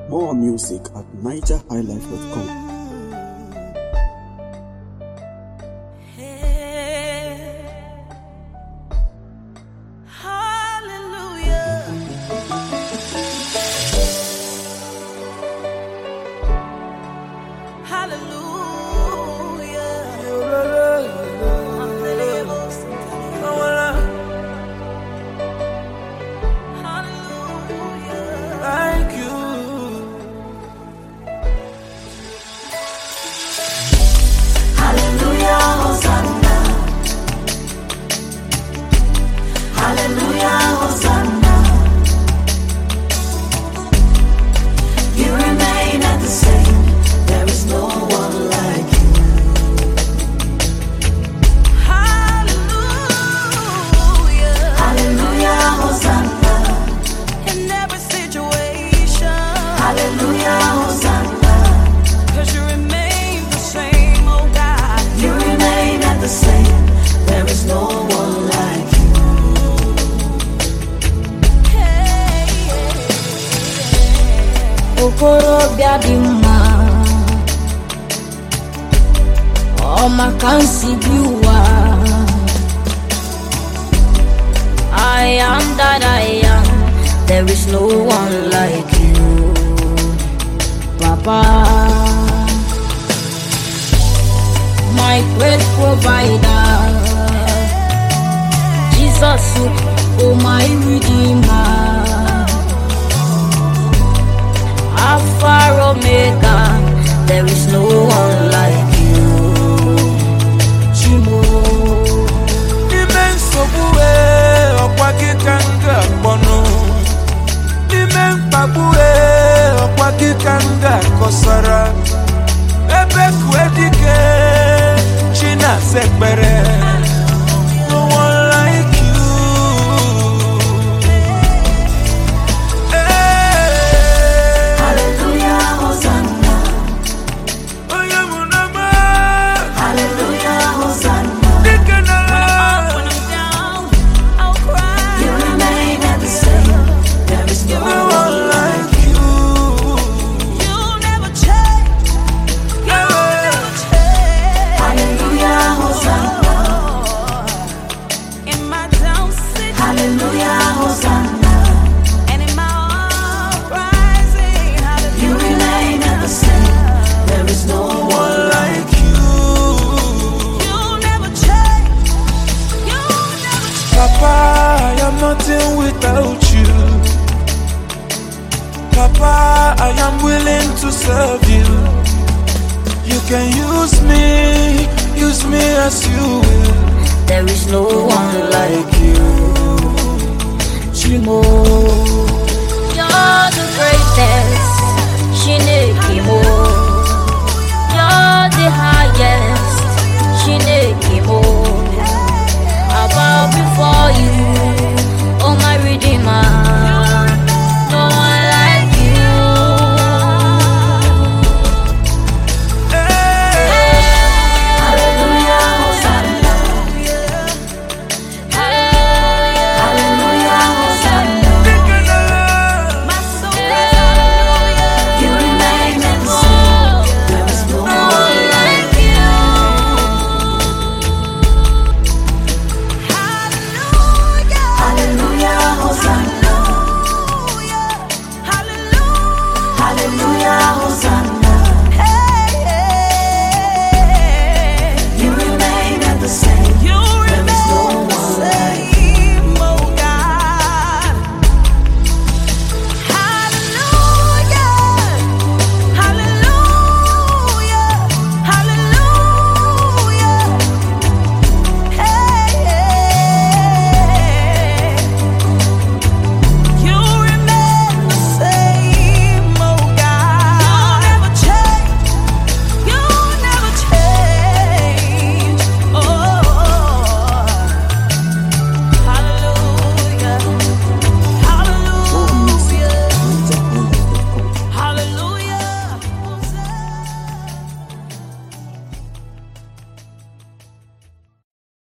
More music at nigerhighlife.com. Okorobịa dị mma ọ maka nsi bi ụwa I am that I am, there is no one like you, Papa, my great provider, Jesus, oh my Redeemer, Alpha Omega, there is no one like you, Chimo. Immense buwe okwakikanga bono. Immense buwe okwakikanga kosara. Ebe kwedike china sekbere. No one like you. Nothing without you, Papa. I am willing to serve you. You can use me as you will. There is no one like you, Chimo.